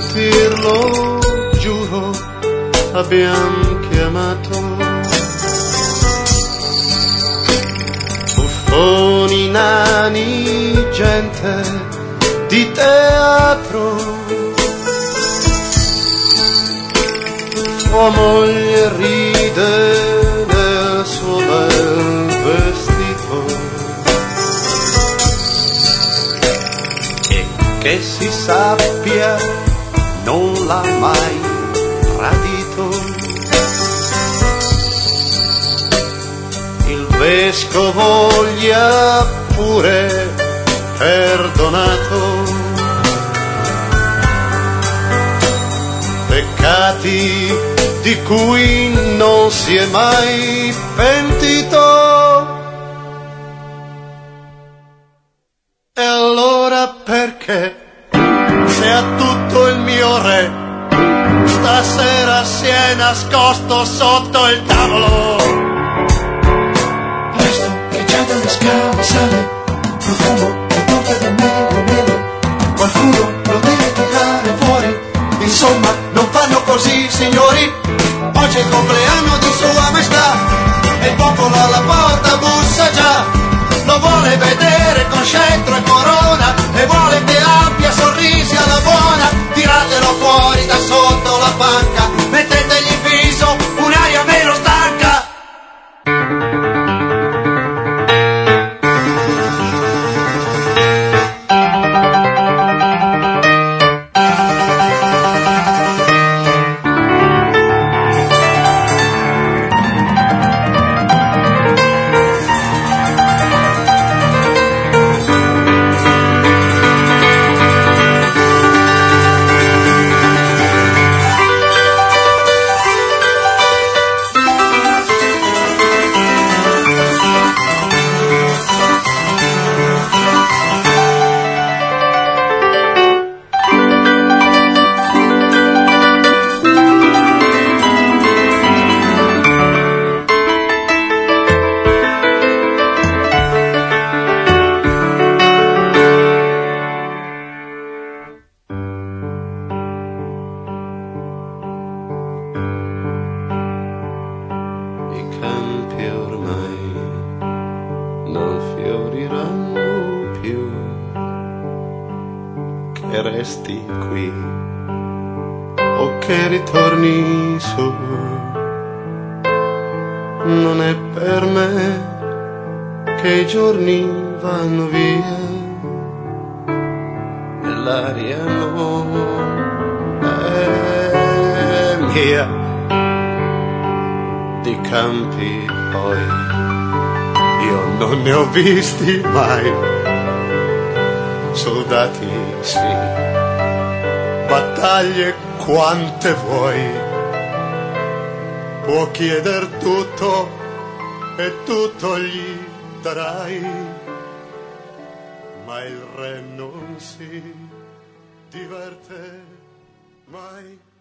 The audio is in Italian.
sentirlo, giuro, abbiamo chiamato buffoni, nani, gente di teatro. Sua moglie ride nel suo bel vestito e che si sappia non l'ha mai tradito. Il vescovo gli ha pure perdonato peccati di cui non si è mai pentito. E allora perché, se a tutto il mio re stasera si è nascosto sotto il tavolo? Presto che già dalle scale sale profumo che tocca da mele, qualcuno lo deve tirare fuori. Insomma, non fanno così, signori. Oggi è il compleanno di Sua Maestà e il popolo alla porta bussa già. Lo vuole vedere con scettro e corona e vuole che abbia sorrisi alla buona. Tiratelo fuori da sotto la panca, mettetegli in viso un'aria meno stanca. Che resti qui o che ritorni su, non è per me che i giorni vanno via e l'aria non è mia. Di campi poi io non ne ho visti mai, soldati sì, battaglie quante vuoi, può chieder tutto e tutto gli darai, ma il re non si diverte mai.